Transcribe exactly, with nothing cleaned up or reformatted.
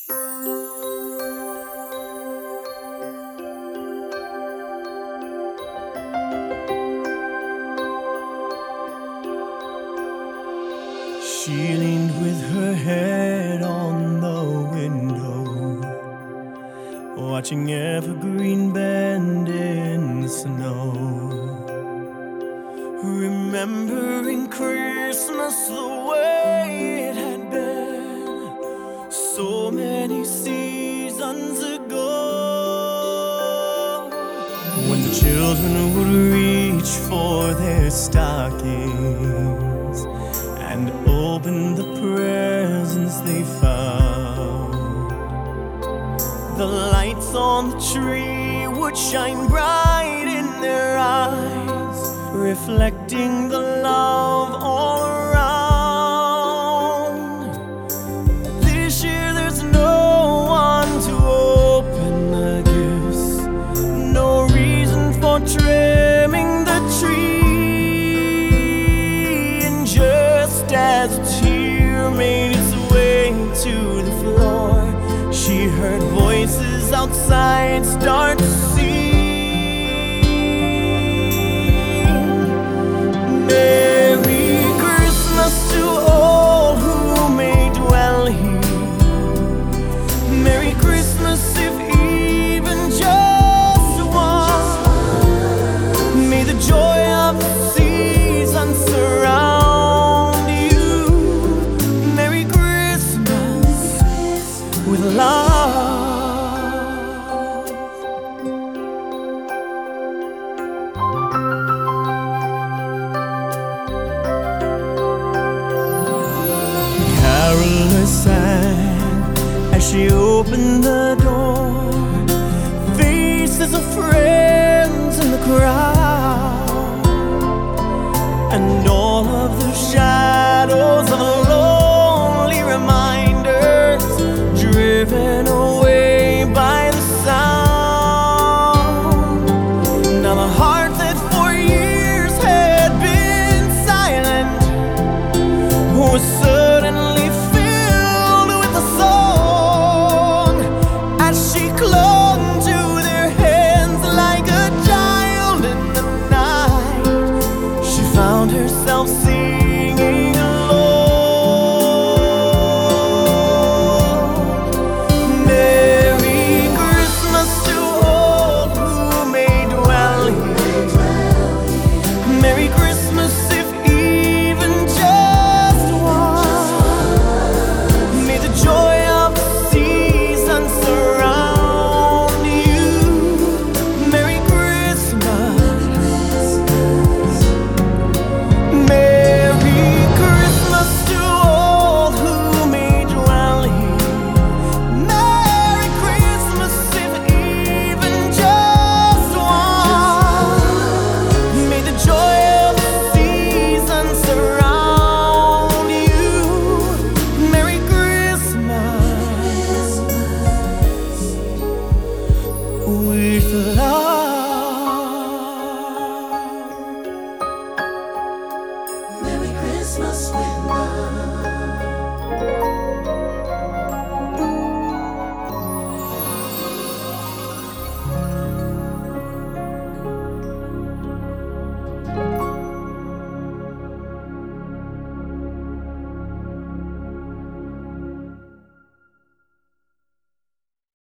She leaned with her head on the window, watching evergreen bend in the snow, remembering Christmas the way it had been so many seasons ago, when the children would reach for their stockings and open the presents they found. The lights on the tree would shine bright in their eyes, reflecting the love all around. This year there's no one to open the gifts, no reason for trimming the tree, and just as a tear made its way to the floor, she heard voices outside start to sing. Merry Christmas to all who may dwell here. Merry Christmas if even just one. May the joy of the season surround you. Merry Christmas with love. Carolers sang as she opened the door, faces of friends in the crowd, and all of the shadows of